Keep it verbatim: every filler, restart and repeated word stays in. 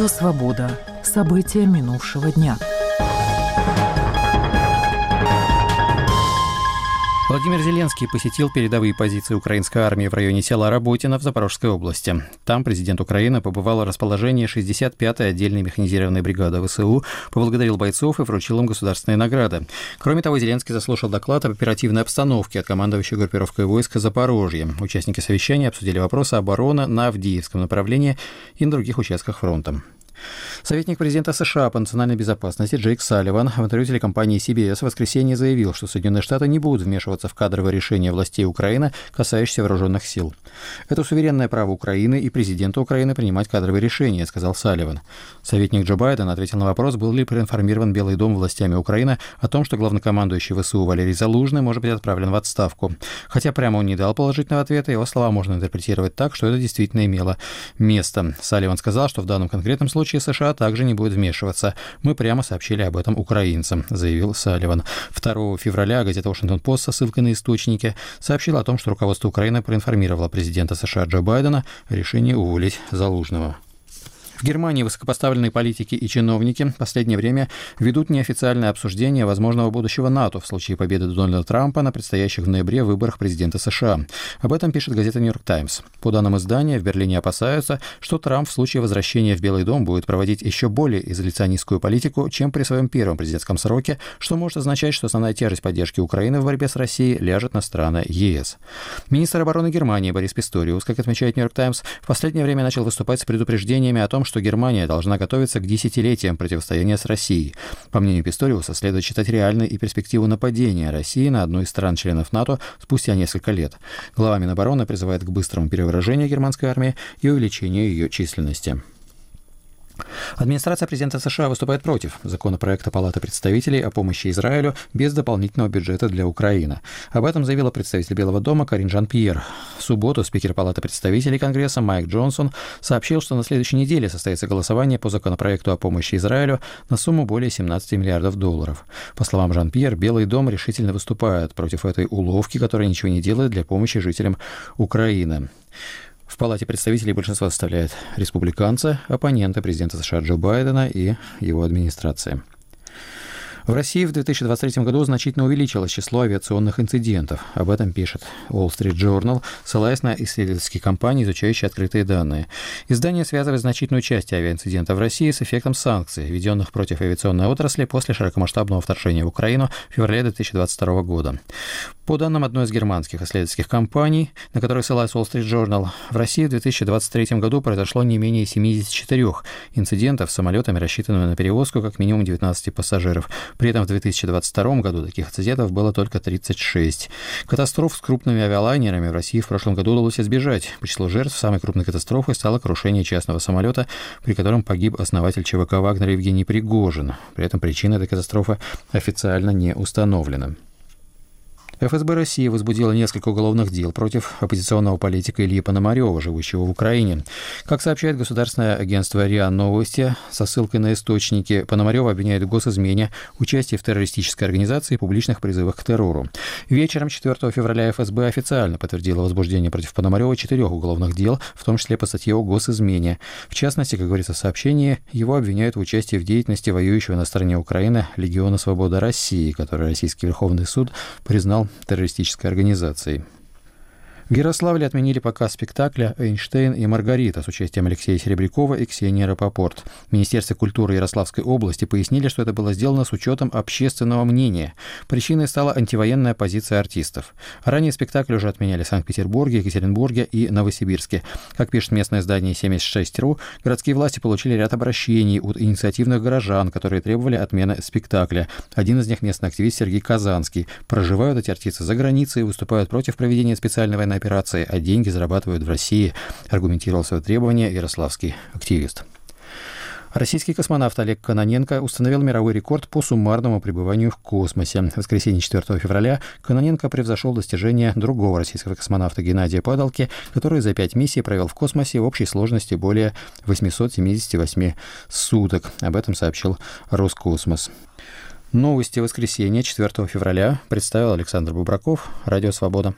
Радио «Свобода». События минувшего дня. Владимир Зеленский посетил передовые позиции украинской армии в районе села Работино в Запорожской области. Там президент Украины побывал в расположении шестьдесят пятой отдельной механизированной бригады ВСУ, поблагодарил бойцов и вручил им государственные награды. Кроме того, Зеленский заслушал доклад об оперативной обстановке от командующего группировкой войск Запорожья. Участники совещания обсудили вопросы обороны на Авдеевском направлении и на других участках фронта. Советник президента США по национальной безопасности Джейк Салливан в интервью телекомпании си би эс в воскресенье заявил, что Соединенные Штаты не будут вмешиваться в кадровые решения властей Украины, касающиеся вооруженных сил. «Это суверенное право Украины и президента Украины принимать кадровые решения», — сказал Салливан. Советник Джо Байден ответил на вопрос, был ли проинформирован Белый дом властями Украины о том, что главнокомандующий ВСУ Валерий Залужный может быть отправлен в отставку. Хотя прямо он не дал положительного ответа, его слова можно интерпретировать так, что это действительно имело место. Салливан сказал, что в данном конкретном случае США также не будет вмешиваться. Мы прямо сообщили об этом украинцам, заявил Салливан. второго февраля газета «Вашингтон-Пост» со ссылкой на источники сообщила о том, что руководство Украины проинформировало президента США Джо Байдена о решении уволить Залужного. В Германии высокопоставленные политики и чиновники в последнее время ведут неофициальное обсуждение возможного будущего НАТО в случае победы Дональда Трампа на предстоящих в ноябре выборах президента США. Об этом пишет газета «Нью-Йорк Таймс». По данным издания, в Берлине опасаются, что Трамп в случае возвращения в Белый дом будет проводить еще более изоляционистскую политику, чем при своем первом президентском сроке, что может означать, что основная тяжесть поддержки Украины в борьбе с Россией ляжет на страны ЕС. Министр обороны Германии Борис Писториус, как отмечает «Нью-Йорк Таймс», в последнее время начал выступать с предупреждениями о том, что Германия должна готовиться к десятилетиям противостояния с Россией. По мнению Писториуса, следует считать реальной и перспективу нападения России на одну из стран-членов НАТО спустя несколько лет. Глава Минобороны призывает к быстрому перевооружению германской армии и увеличению ее численности. Администрация президента США выступает против законопроекта Палаты представителей о помощи Израилю без дополнительного бюджета для Украины. Об этом заявила представитель Белого дома Карин Жан-Пьер. В субботу спикер Палаты представителей Конгресса Майк Джонсон сообщил, что на следующей неделе состоится голосование по законопроекту о помощи Израилю на сумму более семнадцати миллиардов долларов. По словам Жан-Пьер, Белый дом решительно выступает против этой уловки, которая ничего не делает для помощи жителям Украины. В Палате представителей большинство составляют республиканцы, оппоненты президента США Джо Байдена и его администрации. В России в две тысячи двадцать третьем году значительно увеличилось число авиационных инцидентов. Об этом пишет Wall Street Journal, ссылаясь на исследовательские компании, изучающие открытые данные. Издание связывает значительную часть авиаинцидентов в России с эффектом санкций, введенных против авиационной отрасли после широкомасштабного вторжения в Украину в феврале две тысячи двадцать второго года. По данным одной из германских исследовательских компаний, на которой ссылается Wall Street Journal, в России в две тысячи двадцать третьем году произошло не менее семидесяти четырёх инцидентов с самолетами, рассчитанными на перевозку как минимум девятнадцати пассажиров. При этом в две тысячи двадцать втором году таких инцидентов было только тридцать шесть. Катастроф с крупными авиалайнерами в России в прошлом году удалось избежать. По числу жертв самой крупной катастрофой стало крушение частного самолета, при котором погиб основатель ЧВК «Вагнер» Евгений Пригожин. При этом причина этой катастрофы официально не установлена. эф эс бэ России возбудила несколько уголовных дел против оппозиционного политика Ильи Пономарёва, живущего в Украине. Как сообщает государственное агентство РИА Новости, со ссылкой на источники, Пономарёва обвиняют в госизмене, участии в террористической организации и публичных призывах к террору. Вечером четвёртого февраля эф эс бэ официально подтвердила возбуждение против Пономарёва четырех уголовных дел, в том числе по статье о госизмене. В частности, как говорится в сообщении, его обвиняют в участии в деятельности воюющего на стороне Украины Легиона Свобода России, который Российский Верховный суд признал террористической организацией. В Ярославле отменили показ спектакля «Эйнштейн и Маргарита» с участием Алексея Серебрякова и Ксении Рапопорт. В Министерстве культуры Ярославской области пояснили, что это было сделано с учетом общественного мнения. Причиной стала антивоенная позиция артистов. Ранее спектакль уже отменяли в Санкт-Петербурге, Екатеринбурге и Новосибирске. Как пишет местное издание семьдесят шесть точка ру, городские власти получили ряд обращений от инициативных горожан, которые требовали отмены спектакля. Один из них — местный активист Сергей Казанский. Проживают эти артисты за границей и выступают против проведения специальной военной операции, а деньги зарабатывают в России, аргументировал свое требование ярославский активист. Российский космонавт Олег Кононенко установил мировой рекорд по суммарному пребыванию в космосе. В воскресенье четвёртого февраля Кононенко превзошел достижение другого российского космонавта Геннадия Падалки, который за пять миссий провел в космосе в общей сложности более восемьсот семьдесят восемь суток. Об этом сообщил Роскосмос. Новости воскресенья четвёртого февраля представил Александр Бубраков, Радио «Свобода».